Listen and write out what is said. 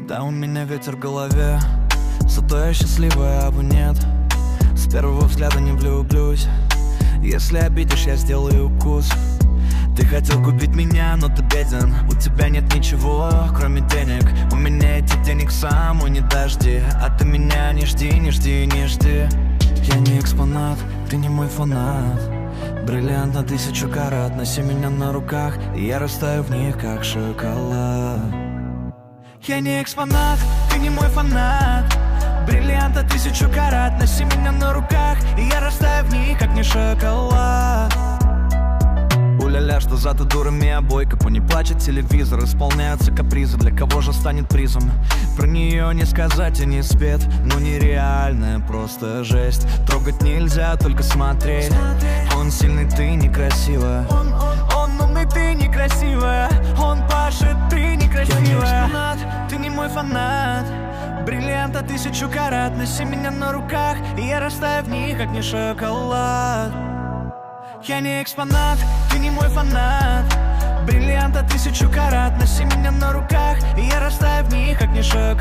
Да, у меня ветер в голове, зато я счастливая, а вы нет. С первого взгляда не влюблюсь. Если обидишь, я сделаю укус. Ты хотел купить меня, но ты беден. У тебя нет ничего, кроме денег. У меня этих денег сам, не дожди. А ты меня не жди, не жди, не жди. Я не экспонат, ты не мой фанат. Бриллиант на 1000 карат. Носи меня на руках, и я растаю в них, как шоколад. Я не экспонат, ты не мой фанат. Бриллиант на 1000 карат. Носи меня на руках, и я растаю в них, как не шоколад. Уля-ля, что за ты дурами обойка. По ней плачет телевизор, исполняются капризы. Для кого же станет призом? Про нее не сказать и не спет. Ну нереальная, просто жесть. Трогать нельзя, только смотреть. Он сильный, ты некрасивая. Он умный, ты некрасивая. Он пашет, ты некрасивая. Я не экспонат, ты не мой фанат. Бриллиант на 1000 карат. Носи меня на руках, и я растаю в них, как не шоколад. Я не экспонат, ты не мой фанат. Бриллиант на 1000 карат. Носи меня на руках, и я растаю в них, как не шоколад.